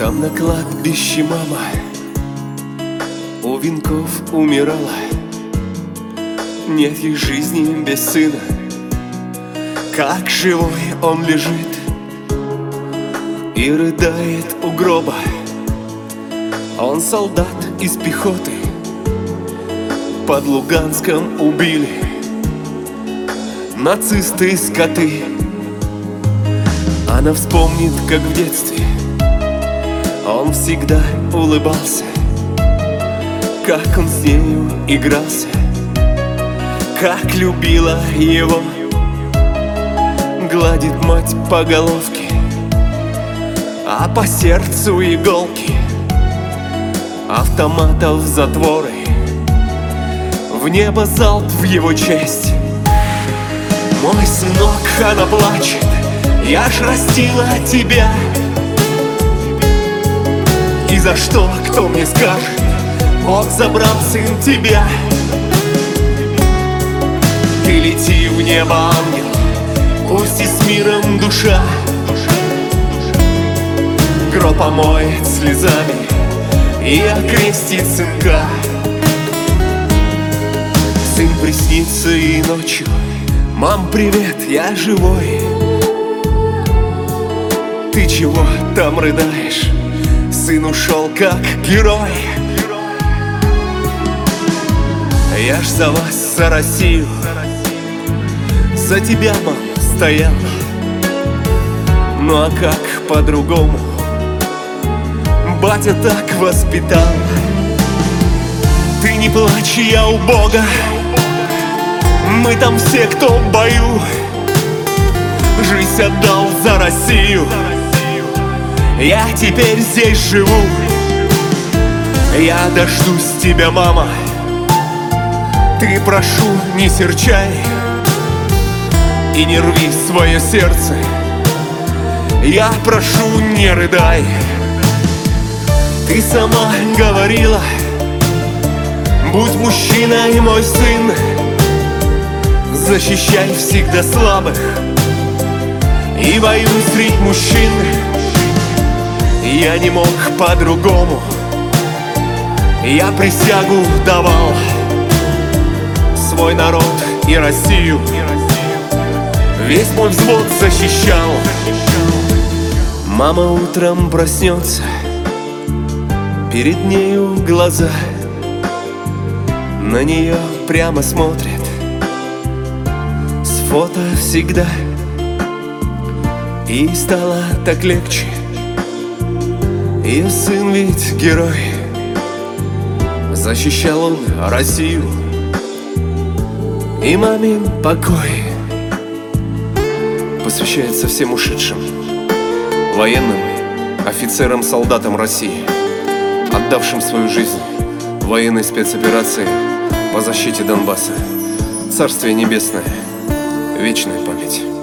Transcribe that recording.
Там на кладбище мама у венков умирала. Нет ей жизни без сына, как живой он лежит и рыдает у гроба. Он солдат из пехоты, под Луганском убили нацисты скоты. Она вспомнит, как в детстве он всегда улыбался, как он с нею игрался, как любила его. Гладит мать по головке, а по сердцу иголки. Автоматов затворы, в небо залп в его честь. Мой сынок, она плачет, я ж растила тебя. И за что, кто мне скажет, Бог забрал, сын, тебя. Ты лети в небо, ангел, пусть и с миром душа. Гроб омоет слезами и окрестит сынка. Сын приснится и ночью: мам, привет, я живой. Ты чего там рыдаешь? Сын ушел как герой. Я ж за вас, за Россию, за тебя, мам, стоял. Ну а как по-другому? Батя так воспитал. Ты не плачь, я у Бога. Мы там все, кто в бою, жизнь отдал за Россию. Я теперь здесь живу. Я дождусь тебя, мама. Ты, прошу, не серчай и не рви свое сердце. Я прошу, не рыдай. Ты сама говорила: будь мужчиной, мой сын, защищай всегда слабых и воюй среди мужчин. Я не мог по-другому, я присягу давал свой народ и Россию. Весь мой взвод защищал. Мама утром проснется, перед нею глаза, на нее прямо смотрят с фото всегда. И стало так легче, ее сын ведь герой. Защищал он Россию и мамин покой. Посвящается всем ушедшим военным, офицерам, солдатам России, отдавшим свою жизнь в военной спецоперации по защите Донбасса. Царствие небесное, вечная память.